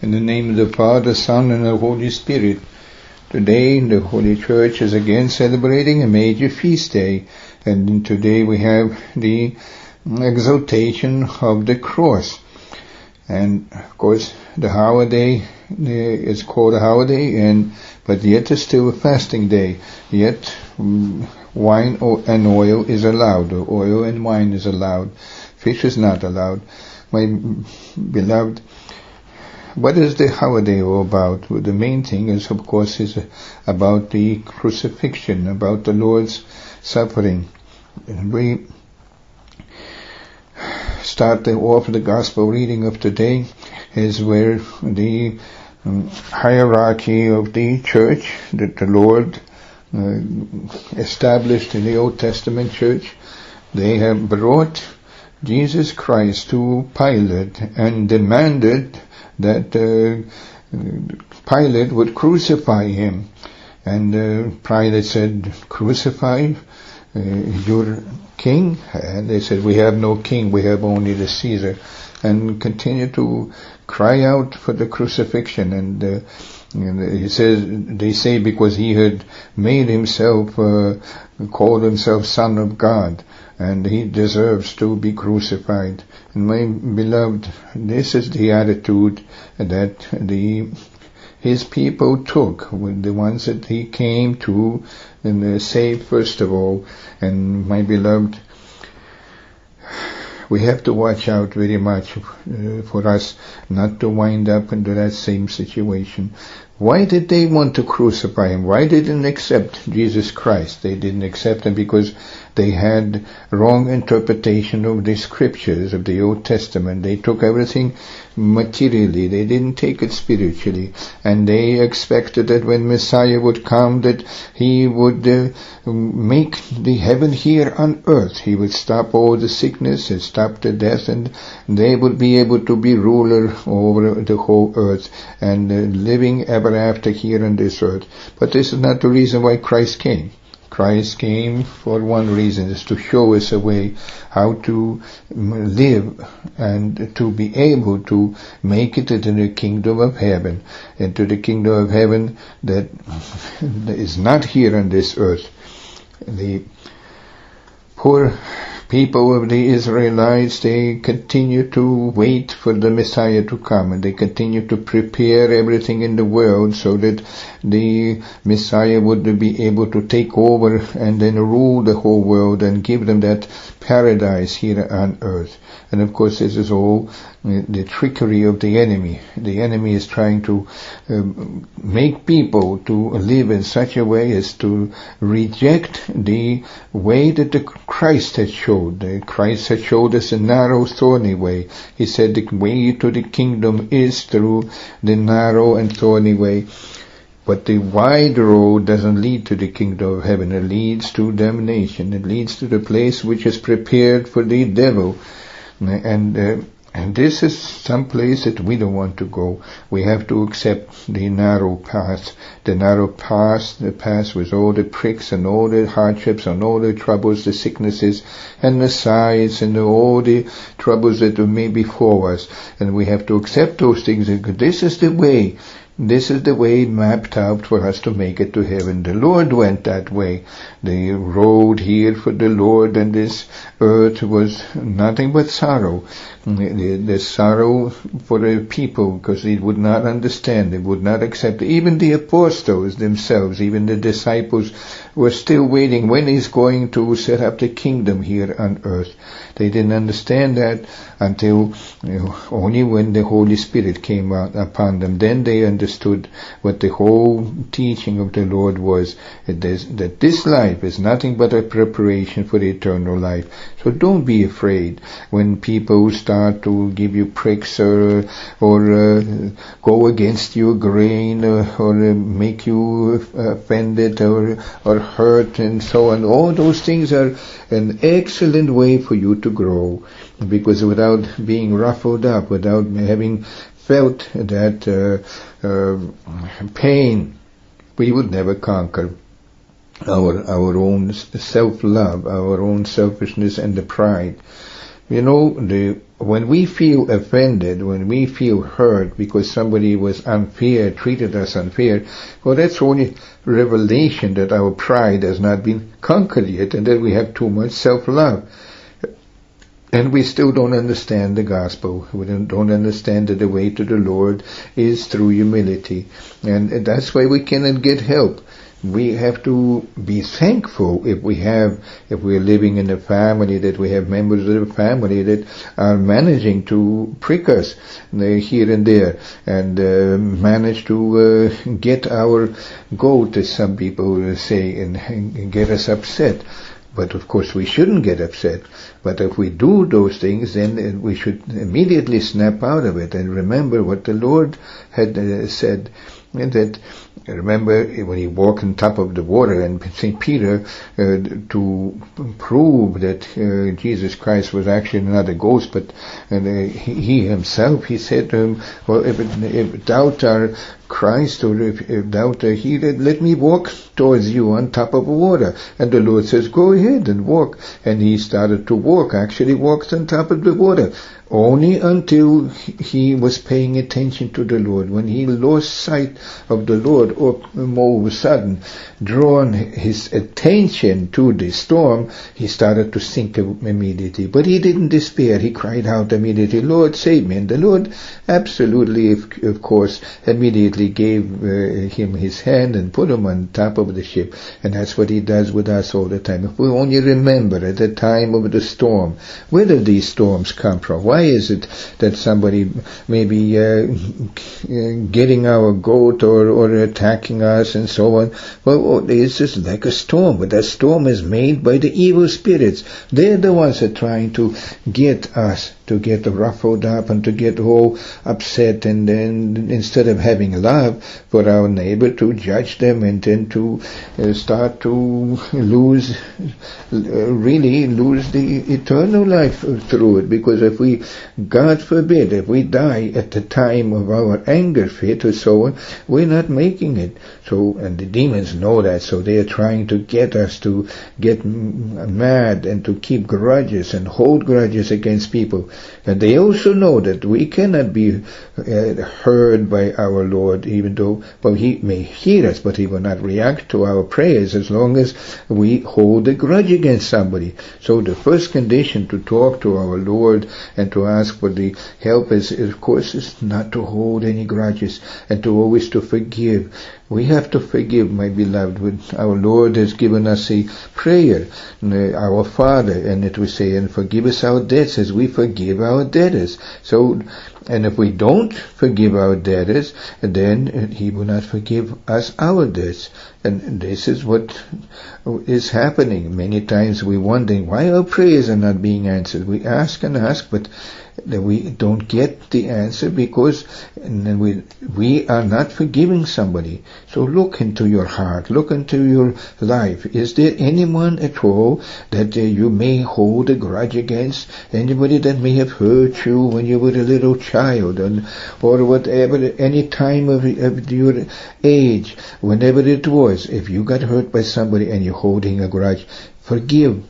In the name of the Father, Son, and the Holy Spirit. Today, the Holy Church is again celebrating a major feast day. And today we have the exaltation of the cross. And, of course, the holiday is called a holiday, but yet it's still a fasting day. Yet, wine and oil is allowed. Oil and wine is allowed. Fish is not allowed. My beloved, what is the holiday all about? Well, the main thing is, of course, is about the crucifixion, about the Lord's suffering. And we start off the gospel reading of today is where the hierarchy of the church that the Lord established in the Old Testament church, they have brought Jesus Christ to Pilate and demanded that Pilate would crucify him. And Pilate said, "Crucify your king?" And they said, "We have no king, we have only the Caesar." And continue to cry out for the crucifixion. And he says, they say because he had made himself, called himself Son of God, and he deserves to be crucified. And my beloved, this is the attitude that his people took, the ones that he came to and saved first of all. And my beloved, we have to watch out very much for us not to wind up into that same situation. Why did they want to crucify him? Why didn't they accept Jesus Christ? They didn't accept him because they had wrong interpretation of the scriptures of the Old Testament. They took everything materially. They didn't take it spiritually. And they expected that when Messiah would come, that he would make the heaven here on earth. He would stop all the sickness and stop the death, and they would be able to be ruler over the whole earth and living ever after here on this earth. But this is not the reason why Christ came. Christ came for one reason, is to show us a way how to live and to be able to make it into the kingdom of heaven, into the kingdom of heaven that is not here on this earth. The poor people of the Israelites, they continue to wait for the Messiah to come, and they continue to prepare everything in the world so that the Messiah would be able to take over and then rule the whole world and give them that paradise here on earth. And of course this is all the trickery of the enemy. The enemy is trying to make people to live in such a way as to reject the way that the Christ had showed. Christ had showed us a narrow, thorny way. He said the way to the kingdom is through the narrow and thorny way. But the wide road doesn't lead to the kingdom of heaven. It leads to damnation. It leads to the place which is prepared for the devil. And this is some place that we don't want to go. We have to accept the narrow path. The narrow path, the path with all the pricks and all the hardships and all the troubles, the sicknesses and the sighs and all the troubles that may be before us. And we have to accept those things. This is the way. This is the way mapped out for us to make it to heaven. The Lord went that way. The road here for the Lord and this earth was nothing but sorrow. The sorrow for the people, because they would not understand, they would not accept. Even the apostles themselves, even the disciples, were still waiting when he's going to set up the kingdom here on earth. They didn't understand that until only when the Holy Spirit came out upon them. Then they understood what the whole teaching of the Lord was, that this life is nothing but a preparation for the eternal life. So don't be afraid when people start to give you pricks or go against your grain or make you offended or hurt and so on. All those things are an excellent way for you to grow, because without being ruffled up, without having felt that pain, we would never conquer our own self-love, our own selfishness and the pride. You know, the when we feel offended, when we feel hurt because somebody was unfair, treated us unfair, well, that's only revelation that our pride has not been conquered yet and that we have too much self-love. And we still don't understand the gospel. We don't understand that the way to the Lord is through humility. And that's why we cannot get help. We have to be thankful if we're living in a family, that we have members of the family that are managing to prick us here and there and manage to get our goat, as some people say, and get us upset. But of course we shouldn't get upset. But if we do those things, then we should immediately snap out of it and remember what the Lord had said. And that, remember when he walked on top of the water, and St. Peter, to prove that Jesus Christ was actually not a ghost, but he himself, he said to him, well, if thou art Christ, or if thou art he, let me walk towards you on top of water. And the Lord says, go ahead and walk. And he started to walk, actually walked on top of the water. Only until he was paying attention to the Lord. When he lost sight of the Lord, or more of a sudden, drawn his attention to the storm, he started to sink immediately. But he didn't despair. He cried out immediately, Lord, save me. And the Lord absolutely, of course, immediately gave him his hand and put him on top of the ship. And that's what he does with us all the time. If we only remember at the time of the storm, where do these storms come from? Why is it that somebody may be getting our goat or attacking us and so on? Well, it's just like a storm, but that storm is made by the evil spirits. They're the ones that are trying to get us to get ruffled up and to get all upset, and then instead of having love for our neighbor, to judge them and then to start to really lose the eternal life through it. Because if we, God forbid, if we die at the time of our anger fit or so on, we're not making it. So, and the demons know that, so they are trying to get us to get mad and to keep grudges and hold grudges against people. And they also know that we cannot be heard by our Lord, even though, well, he may hear us, but he will not react to our prayers as long as we hold a grudge against somebody. So the first condition to talk to our Lord and to ask for the help is, of course, is not to hold any grudges and to always to forgive. We have to forgive, my beloved. Our Lord has given us a prayer, our Father, and it will say, and forgive us our debts as we forgive our debtors. So, and if we don't forgive our debtors, then he will not forgive us our debts. And this is what is happening. Many times we wondering why our prayers are not being answered. We ask and ask, but we don't get the answer because we are not forgiving somebody. So look into your heart, look into your life. Is there anyone at all that you may hold a grudge against? Anybody that may have hurt you when you were a little child, or whatever, any time of your age, whenever it was, if you got hurt by somebody and you're holding a grudge, forgive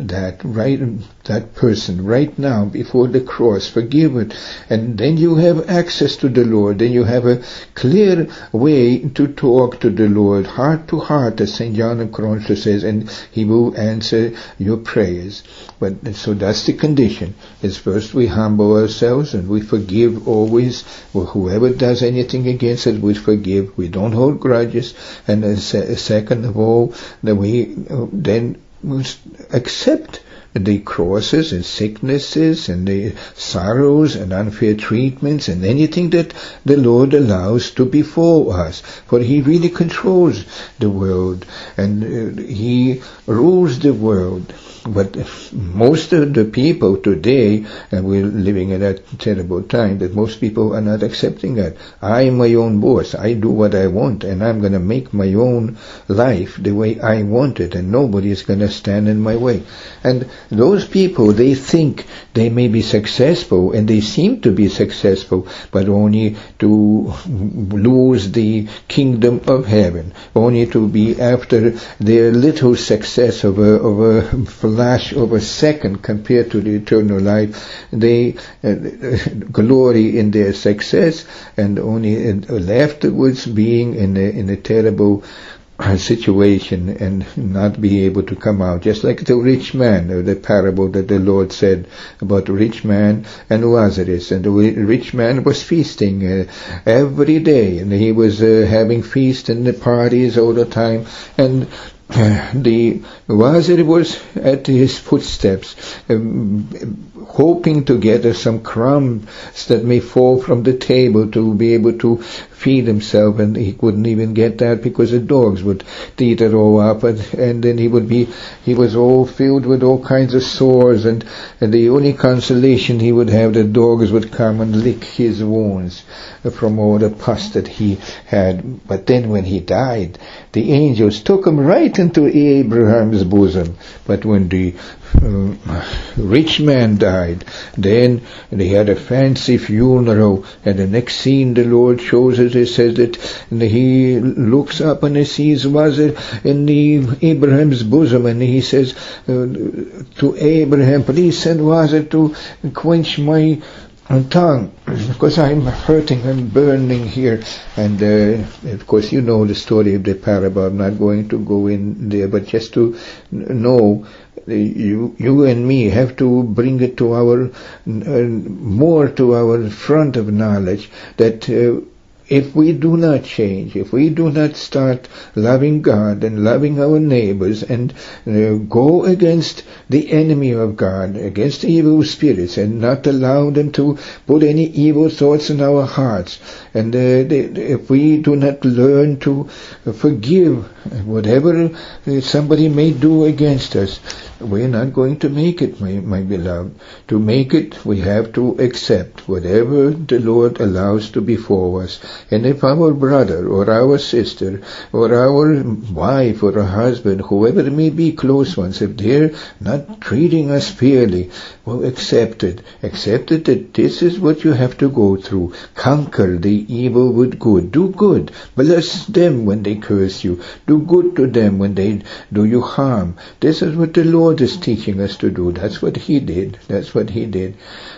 that person right now before the cross. Forgive it, and then you have access to the Lord. Then you have a clear way to talk to the Lord, heart to heart, as St. John of Cronstadt says, and he will answer your prayers. But so that's the condition. Is first we humble ourselves and we forgive always. Whoever does anything against us, we forgive. We don't hold grudges. And second of all, that we then must accept the crosses and sicknesses and the sorrows and unfair treatments and anything that the Lord allows to befall us. For he really controls the world and he rules the world. But most of the people today, and we're living in that terrible time, that most people are not accepting that. I am my own boss. I do what I want, and I'm going to make my own life the way I want it, and nobody is going to stand in my way. And those people, they think they may be successful, and they seem to be successful, but only to lose the kingdom of heaven, only to be after their little success of a flash of a second compared to the eternal life. They glory in their success, and only afterwards being in a terrible situation and not be able to come out. Just like the rich man, the parable that the Lord said about the rich man and Lazarus. And the rich man was feasting every day, and he was having feasts and the parties all the time, and the Lazarus was at his footsteps, hoping to get some crumbs that may fall from the table to be able to feed himself, and he couldn't even get that because the dogs would eat it all up, and then he was all filled with all kinds of sores, and the only consolation he would have, the dogs would come and lick his wounds from all the pus that he had. But then when he died, the angels took him right into Abraham's bosom. But when the rich man died, then they had a fancy funeral, and the next scene the Lord shows us, it says that he looks up and he sees Lazarus in Abraham's bosom, and he says to Abraham, please send Lazarus to quench my tongue, because I'm hurting, I'm burning here. And of course you know the story of the parable. I'm not going to go in there, but just to know, you and me have to bring it to our more to our front of knowledge that if we do not change, if we do not start loving God and loving our neighbors and go against the enemy of God, against evil spirits, and not allow them to put any evil thoughts in our hearts, and if we do not learn to forgive whatever somebody may do against us, we're not going to make it, my beloved. To make it, we have to accept whatever the Lord allows to befall us. And if our brother or our sister or our wife or a husband, whoever it may be, close ones, if they're not treating us fairly, well, accept it. Accept it that this is what you have to go through. Conquer the evil with good. Do good. Bless them when they curse you. Do good to them when they do you harm. This is what the Lord is teaching us to do. That's what He did. That's what He did.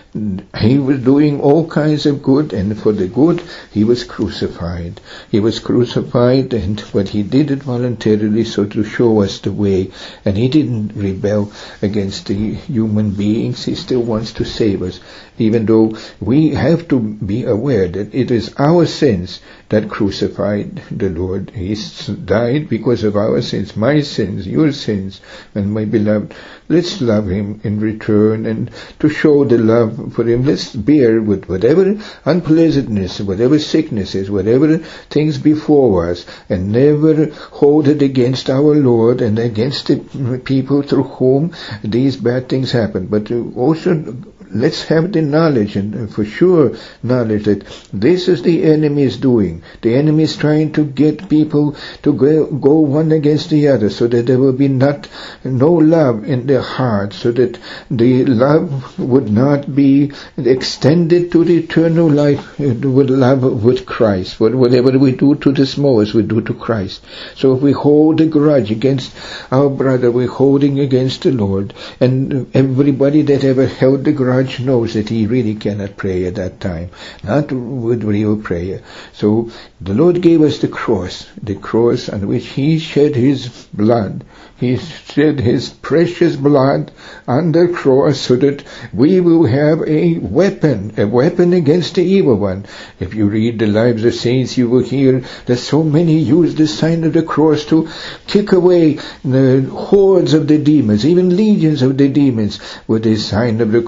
He was doing all kinds of good, and for the good He was crucified. He was crucified, but He did it voluntarily, so to show us the way. And He didn't rebel against the human beings. He still wants to save us, even though we have to be aware that it is our sins that crucified the Lord. He died because of our sins, my sins, your sins. And my beloved, let's love Him in return, and to show the love for Him, let's bear with whatever unpleasantness, whatever sicknesses, whatever things before us, and never hold it against our Lord and against the people through whom these bad things happen. But also let's have the knowledge, and for sure knowledge, that this is the enemy is doing. The enemy is trying to get people to go one against the other, so that there will be no love in their hearts, so that the love would not be extended to the eternal life with love with Christ. Whatever we do to the smallest, we do to Christ. So if we hold a grudge against our brother, we're holding against the Lord. And everybody that ever held the grudge knows that he really cannot pray at that time, not with real prayer. So the Lord gave us the cross on which He shed His blood. He shed His precious blood on the cross, so that we will have a weapon against the evil one. If you read the lives of saints, you will hear that so many use the sign of the cross to kick away the hordes of the demons, even legions of the demons, with the sign of the cross.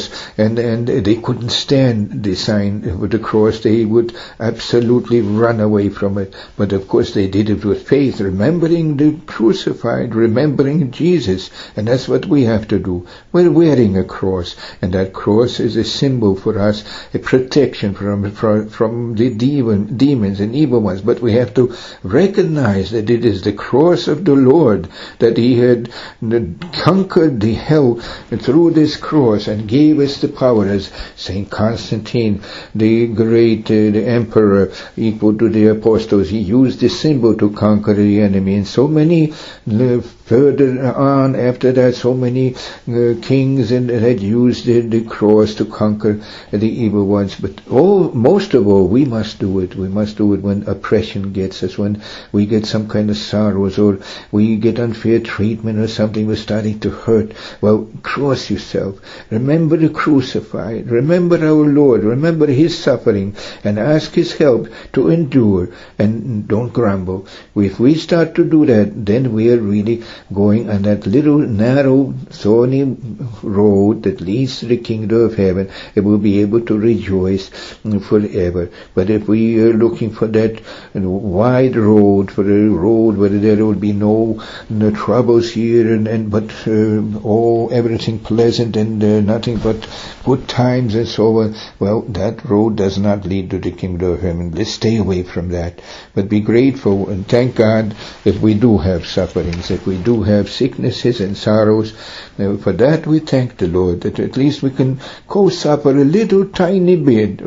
cross, and they couldn't stand the sign of the cross. They would absolutely run away from it. But of course they did it with faith, remembering the crucified, remembering Jesus. And that's what we have to do. We're wearing a cross, and that cross is a symbol for us, a protection from the demons and evil ones. But we have to recognize that it is the cross of the Lord, that He had conquered the hell through this cross and gave us the power. As Saint Constantine, the great the emperor, equal to the apostles, he used this symbol to conquer the enemy. And so many further on after that, so many kings had used the cross to conquer the evil ones. But most of all, we must do it. We must do it when oppression gets us, when we get some kind of sorrows, or we get unfair treatment, or something was starting to hurt. Well, cross yourself. Remember the crucified. Remember our Lord. Remember His suffering, and ask His help to endure, and don't grumble. If we start to do that, then we are really going on that little narrow thorny road that leads to the kingdom of heaven, and we'll be able to rejoice forever. But if we are looking for that wide road, for a road where there will be no troubles here, but everything pleasant and nothing but good times and so on, well, that road does not lead to the kingdom of heaven. Let's stay away from that. But be grateful and thank God that we do have sufferings, that we do have sicknesses and sorrows. For that we thank the Lord, that at least we can co-suffer a little tiny bit,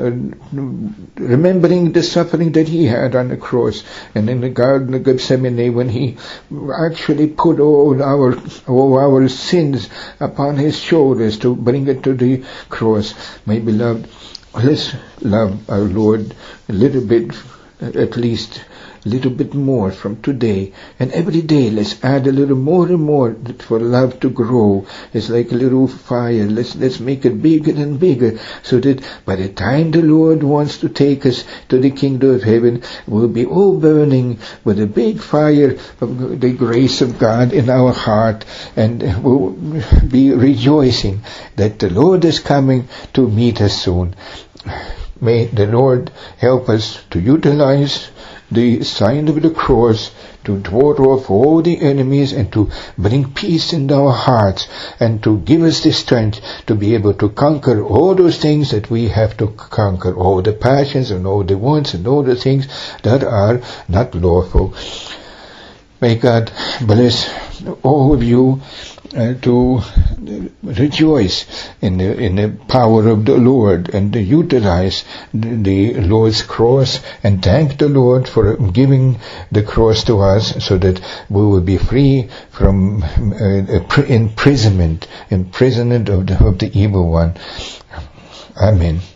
remembering the suffering that He had on the cross, and in the Garden of Gethsemane, when He actually put all our sins upon His shoulders to bring it to the cross. My beloved, let's love our Lord a little bit, at least a little bit more from today, and every day let's add a little more and more for love to grow. It's like a little fire. Let's make it bigger and bigger, so that by the time the Lord wants to take us to the kingdom of heaven, we'll be all burning with a big fire of the grace of God in our heart, and we'll be rejoicing that the Lord is coming to meet us soon. May the Lord help us to utilize the sign of the cross to ward off all the enemies, and to bring peace in our hearts, and to give us the strength to be able to conquer all those things that we have to conquer, all the passions and all the wants and all the things that are not lawful. May God bless all of you to rejoice in the power of the Lord, and to utilize the Lord's cross, and thank the Lord for giving the cross to us, so that we will be free from imprisonment of the evil one. Amen.